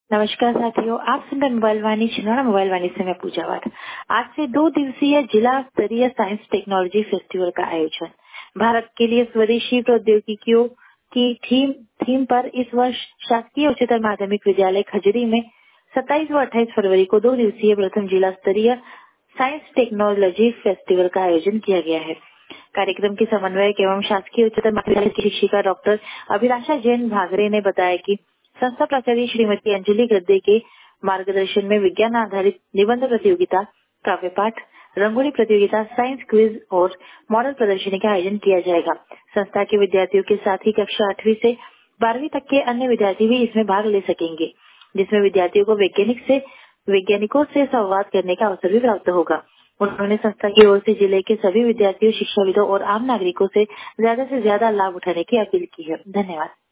नमस्कार साथियों, आप सुन रहे मोबाइल वाणी छिंदवाड़ा। मोबाइल वाणी से मैं पूजा वाट। आज से 2 दिवसीय जिला स्तरीय साइंस टेक्नोलॉजी फेस्टिवल का आयोजन भारत के लिए स्वदेशी प्रौद्योगिकियों की थीम पर इस वर्ष शासकीय उच्चतर माध्यमिक विद्यालय खजरी में 27 व 28 फरवरी को 2 दिवसीय प्रथम जिला स्तरीय साइंस टेक्नोलॉजी फेस्टिवल का आयोजन किया गया है। कार्यक्रम की समन्वयक एवं शासकीय उच्चतर माध्यमिक विद्यालय की शिक्षिका डॉक्टर अभिलाषा जैन भागरे ने बताया कि संस्था प्राचार्य श्रीमती अंजलि गद्दे के मार्गदर्शन में विज्ञान आधारित निबंध प्रतियोगिता, काव्य पाठ, रंगोली प्रतियोगिता, साइंस क्विज और मॉडल प्रदर्शनी का आयोजन किया जाएगा। संस्था के विद्यार्थियों के साथ ही कक्षा 8वीं से 12वीं तक के अन्य विद्यार्थी भी इसमें भाग ले सकेंगे, जिसमें विद्यार्थियों को वैज्ञानिकों से संवाद करने का अवसर भी प्राप्त होगा। उन्होंने संस्था की ओर से जिले के सभी विद्यार्थियों, शिक्षाविदों और आम नागरिकों से ज्यादा लाभ उठाने की अपील की है। धन्यवाद।